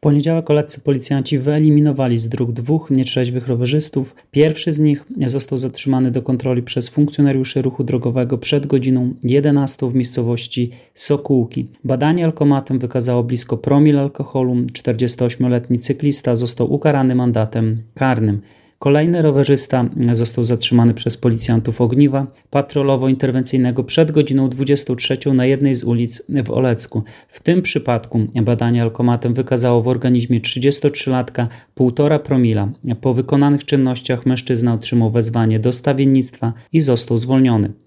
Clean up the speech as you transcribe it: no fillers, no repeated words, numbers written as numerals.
Poniedziałek koledzy policjanci wyeliminowali z dróg dwóch nietrzeźwych rowerzystów. Pierwszy z nich został zatrzymany do kontroli przez funkcjonariuszy ruchu drogowego przed godziną 11 w miejscowości Sokółki. Badanie alkomatem wykazało blisko promil alkoholu. 48-letni cyklista został ukarany mandatem karnym. Kolejny rowerzysta został zatrzymany przez policjantów ogniwa patrolowo-interwencyjnego przed godziną 23 na jednej z ulic w Olecku. W tym przypadku badanie alkomatem wykazało w organizmie 33-latka 1,5 promila. Po wykonanych czynnościach mężczyzna otrzymał wezwanie do stawiennictwa i został zwolniony.